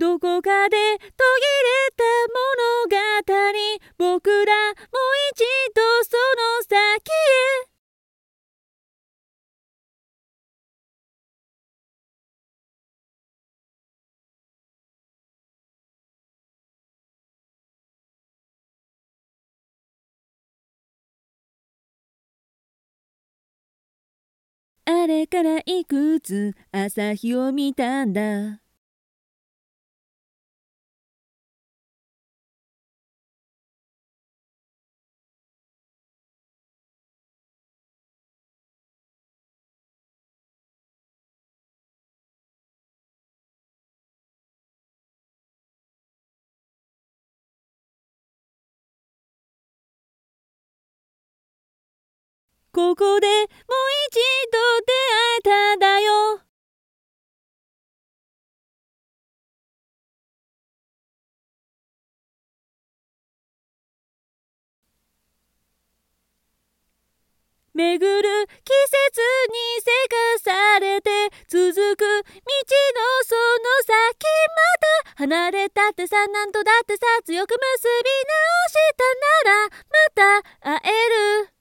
どこかで途切れた物語、僕らもう一度その先へ。あれからいくつ朝日を見たんだ。ここでもう一度出会えたんだよ。巡る季節にせかされて続く道のその先、また離れたってさ、なんとだってさ、強く結び直したならまた会える。